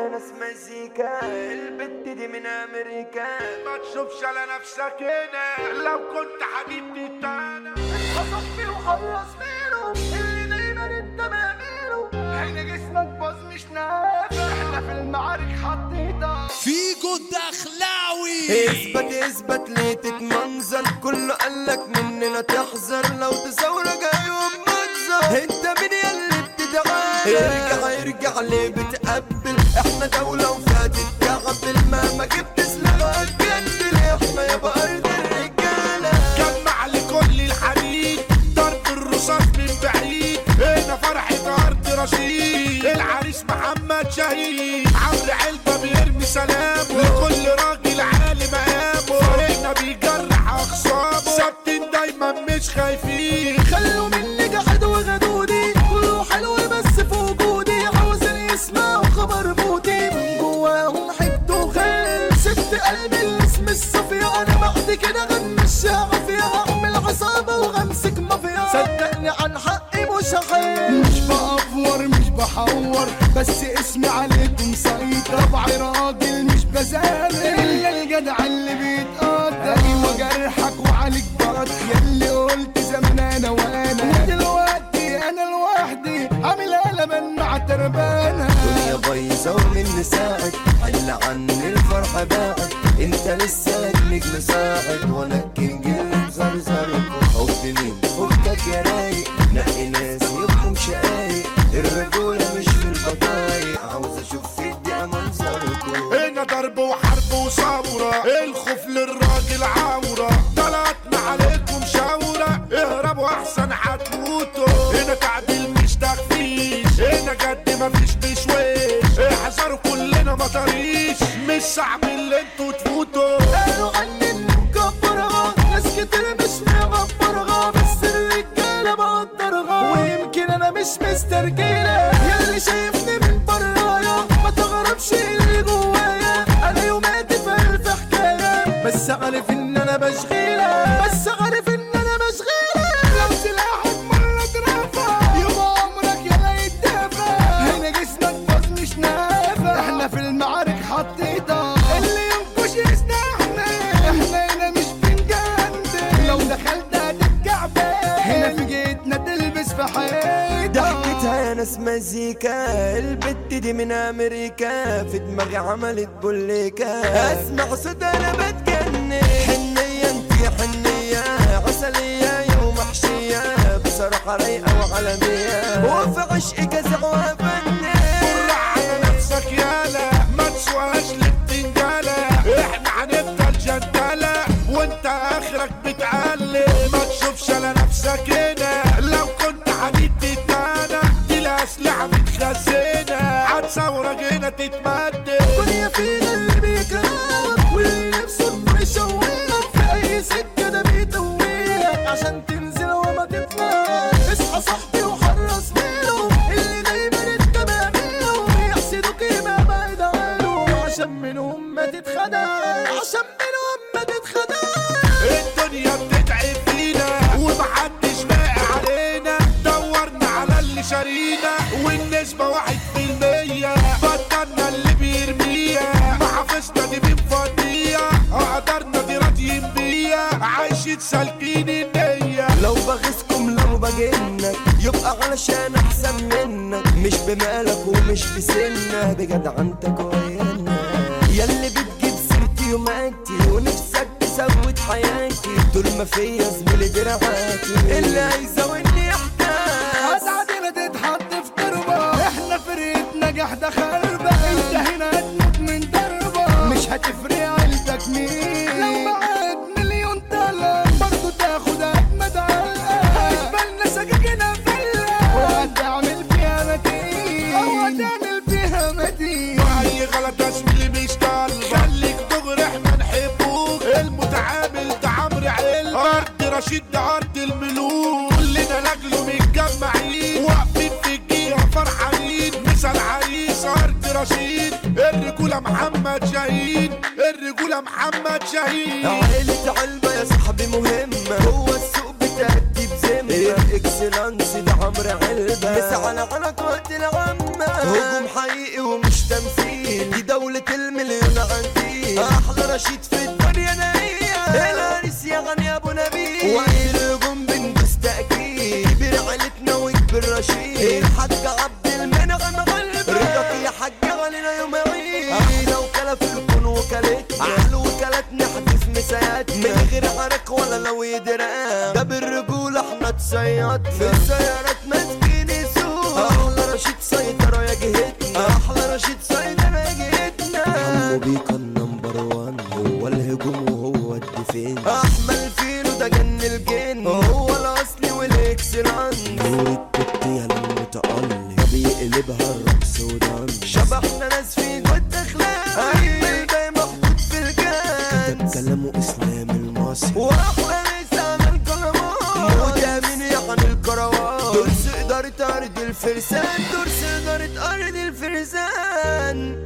ناس مزيكا البت دي من امريكا. ما تشوفش على نفسك هنا لو كنت حبيبتي تانا. خصفني وخلص منه اللي دايما انت بعمله. هنا جسمك باظ مش نافع، احنا في المعارك حطيتها فيجو الدخلاوي. اثبت ليه تتمنظر، كله قالك مننا تحذر، لو تزورك يوم منظر انت مين ياللي بتدعي؟ ارجع ليه بتقبل؟ احنا دولة وفاتت كعبل، مهما جبت سلاحك جدل، احنا يابا ارض الرجالة. جمع لكل الحديد ضرب الرصاص من بعيد، هنا فرحة ارض رشيد، العريس محمد شهيد، عمرو علبة بيرمي سلامه لكل راجل عالي مقامه، فريقنا بيجرح اخصامه، ثابتين دايما مش خايفين. خلوا مني جحد وغدودي، كله حلو بس في وجودي، عاوزين يسمعوا خبر موتي، من جواهم حد وخيل، سبت قلبي الاسم الصفية، انا بعد كده غمش عافية، هعمل عصابة وغمسك مافيا، صدقني عن حقي مش هخيل، مش بأفور مش بحور، بس اسمي عليكم سيطرة، طبعي راجل مش بزامل، الا الجدع اللي بيتقدر، ايوه جرحك وعليك برد، ياللي قلت زمان انا وانا، ودلوقتي انا لوحدي عامل قلبان مع تربانة. الدنيا بايظة ومن ساعد، حل عني الفرحة باعت، انت لسه نجم ساعد، وانا الكينج اللي مزرزركم، حب مين فكك يا رايق، نقي ناس يبقوا شقايق، الرجولة مش في البطايق، عاوز اشوف في الدقيقة منظركم. هنا ضرب وحرب وثورة، الخوف للراجل عورة، طلعتنا عليكم شاورة، اهربوا احسن هتموتوا، هنا تعديل مش تخفيش، هنا جد مفيش بشويش، احذروا كلنا مطاريش، مش صعب اللي انتوا تفوتوا. قالوا عني اني مكبرها، ناس كتير مش مغبرها، بس الرجالة بقدرها، ويمكن انا مش مسترجلة، ياللي شايفني من برايا ما تغربش اللي جوايا، انا يوماتي في حكاية، بس عارف ان انا بشغيلة، بس عارف ان انا بشغيلة، لو سلاحك مرة اترفع يبقى عمرك يلا يتدافع، هنا جسمك باظ مش نافع، احنا في المعارك حطيتها، اللي ينكش يستحمل، احنا هنا مش بنجندل، لو دخلت هتتكعبل، هنا في جيتنا تلبس في حياتها. ضحكتها يا ناس مزيكا البت دي من امريكا، في دماغي عملت بوليكا، اسمع صوت انا بتجنن، حنية انتي حنية عسلية يا ومحشية، بصراحة رايقة وعالمية، وفي عشقي كذا وفنان. قرع على نفسك يالا ما تسواش للتنجالة، احنا هنفضل جندالة وانت اخرك بتعلم، ما تشوفش على نفسك هنا لو كنت حبيبتي تانا، دي الاسلحة متخزنة هتصورك هنا تتمدد. الدنيا فينا اللي بيكرهك واللي نفسه يشوهك، في اي سكة ده بيتوهك عشان تنزل وما تطلعش، اصحى صاحبي وحرص منه اللي دايما انت بعمله، يحسدوك يبقى بعيد عنه، عشان منهم ما تتخدعش، عشان منهم ما تتخدعش. الدنيا بتتعب فينا ومحدش باقي علينا، دورنا على اللي شارينا والنسبة 1%، بطلنا اللي بيرميها، محافظنا دي بنفضيها، قدرنا دي راضيين بيها، عايشين سالكين النية. لو بغيظكم لو بجنك يبقى علشان احسن منك، مش بمالك ومش بسنك، بجدعنتك ويانا، ياللي بتجيب سيرتي يوماتي ونفسك تسود حياتي، طول ما فيا زميلي دراعاتي، اللي هيزاولني يحتاج هتعدينا تتحط في تربة، احنا فرقتنا جحدة خربة، انت هنا هتموت من ضربة، مش هتفرق عيلتك مين، لو معاك مليون طلب برضو تاخد اجمد علقة، هيبالنا سكاكينها فلة، وهتعمل فيها متين، او هتعمل فيها متين، واي غلط يا زميلي مش طالبة، خليك دغري احنا نحبوك، المتعامل ده عمرو علبة، ارض رشيد ده ارض الملوك، كلنا لاجله متجمعين، واقفين في الجيهة فرحانين، مثل عريس ارض رشيد، الرجولة محمد شاهين، الرجولة محمد شاهين. عائلة علبة يا صاحبي مهمة، هو السوق بتأدي بذمة، الاكسلانس ده عمرو علبة، مسا على علاقات العامة، هجوم حقيقي ومش تمثيل، رشيد في الدنيا نهية العريس يا غني ابو نبيل وقت الهجوم بندوس تأكيد كبير عيلتنا وكبير رشيد الحاج عبد المنعم غلبة رضاك يا حاج علينا يوم عيد لو كلا في الكون وكالتنا على وكالات نحدث مساياتنا من غير عرق ولا لو يدرق ده بالرجولة احنا تصيد في السيارات ماسكين سوق احلى رشيد سيطرة يا جهتنا احلى رشيد سيطرة يا جهتنا حمو بيكا النمبر وان هو الهجوم وهو الدفين احمل فيلو ده جن الجن هو الاصلي والاكسلانس نور التوتية المتألق بيقلبها الرقص ودان شبحنا ناس في جد اخلاق احمل جاي محطوط في الجان كتب كلامه اسلام المصري واحلى ناس عمل كلامات مدامين يعني الكروات درس ادارة ارض الفرسان درس ادارة ارض الفرسان